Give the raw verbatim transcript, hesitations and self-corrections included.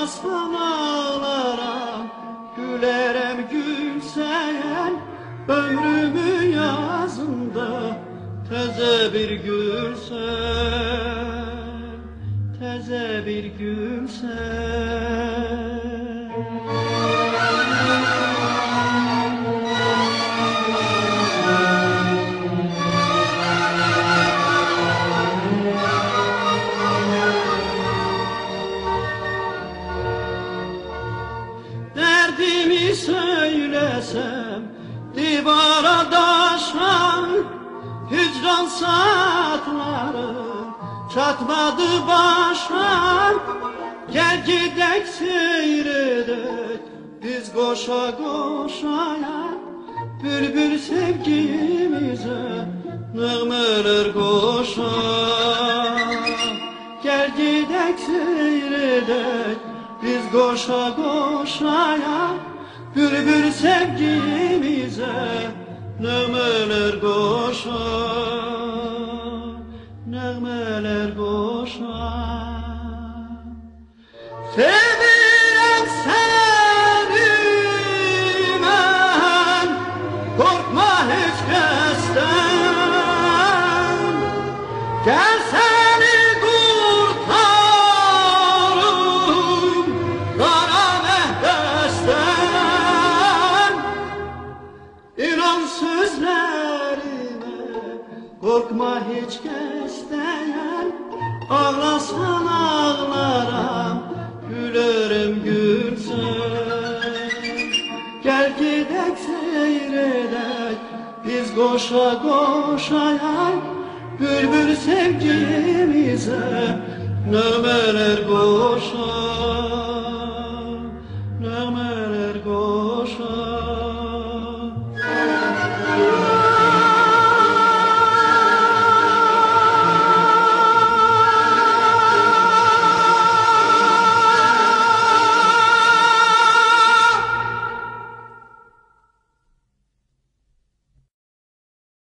Ağlasam ağlaram, gülerem gülsem, ömrümün yazında teze bir gülsem, teze bir gülsem. Derdimi söylesem divara daşan, hicran saatleri çatmadı başa. Gel gidek seyredek biz koşa koşaya, bülbül sevgimize nağmeler koşa. Gel gidek seyredek biz koşa koşaya, bülbül sevgimize nağmeler koşa, nağmeler koşa. Sevirem seni ben, korkma hiç kesten. Gel seni kurtarım kara mehvesten. İnan sözlerime, korkma hiç kesten. Ağlasan ağlaram, gülerim gülsem. Gel gidek seyredek biz koşa koşaya, bülbül sevgimize nağmeler koşa.